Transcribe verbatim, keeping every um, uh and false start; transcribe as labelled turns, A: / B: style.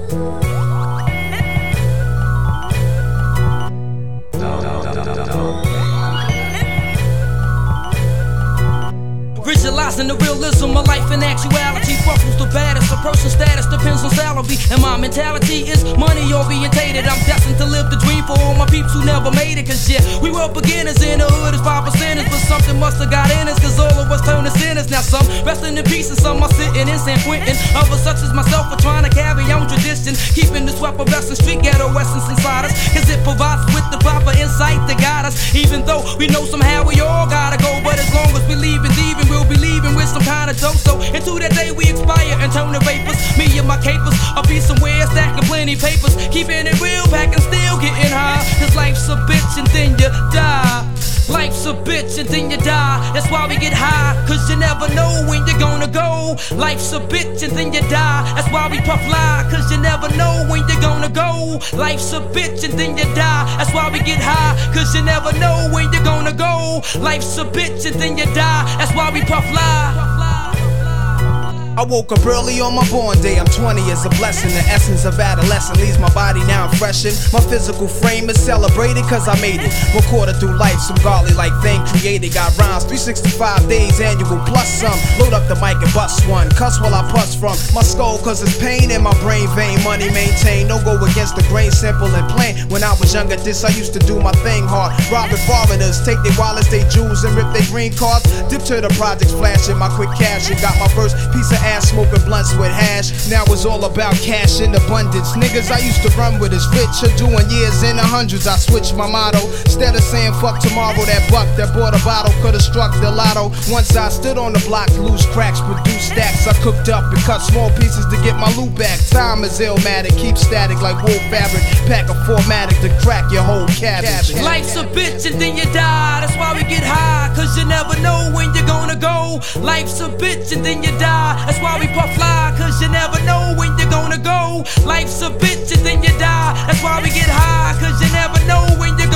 A: Visualizing the realism of life in actuality. Fuck who's the baddest, a person's status depends on salary. And my mentality is money orientated. I'm destined to live the dream for all my peeps who never made it. Cause yeah, we were beginners in the hood as five percenters. But something must have got in us, cause all of us turned to sinners. Now some resting in peace and some are sitting in San Quentin. Others such as myself are trying to carry on tradition, keeping this weapon blessing street ghetto essence inside us. Cause it provides with the proper insight to guide us. Even though we know somehow we all gotta go, but as long as we leave and leaving, we'll be leaving with some kind of dope. So into that day we expire and turn to vapors. Me and my capers, I'll be somewhere stacking plenty papers, keeping it real, packing still getting high. Cause life's a bitch and then you die. Life's a bitch and then you die. That's why we get high, cause you never know when you're gonna go. Life's a bitch and then you die. That's why we puff lie, cause you never know when you're gonna go. Life's a bitch and then you die. That's why we get high, cause you never know when you're gonna go. Life's a bitch and then you die. That's why we puff lie.
B: I woke up early on my born day, I'm twenty, it's a blessing. The essence of adolescence leaves my body now freshened. My physical frame is celebrated cause I made it. One quarter through life, some godly like thing created. Got rhymes, three hundred sixty-five days annual plus some. Load up the mic and bust one, cuss while I puss from my skull cause it's pain in my brain vein. Money maintained, no go against the grain, simple and plain. When I was younger, this I used to do my thing hard. Robbing foreigners, take their wallets, they jewels and rip their green cards. Dip to the projects, flashing my quick cash and got my first piece of ass smoking blunts with hash. Now it's all about cash in abundance. Niggas I used to run with is rich are doing years in the hundreds. I switched my motto. Instead of saying fuck tomorrow, that buck that bought a bottle could've struck the lotto. Once I stood on the block, loose cracks, produced stacks. I cooked up and cut small pieces to get my loot back. Time is illmatic, keep static like wool fabric. Pack a formatic to crack your whole cabbage.
A: Life's a bitch and then you die. That's why we get high, cause you never know when you're gonna go. Life's a bitch and then you die. That's why we puff lie, cause you never know when you're gonna go. Life's a bitch and then you die. That's why we get high, cause you never know when you're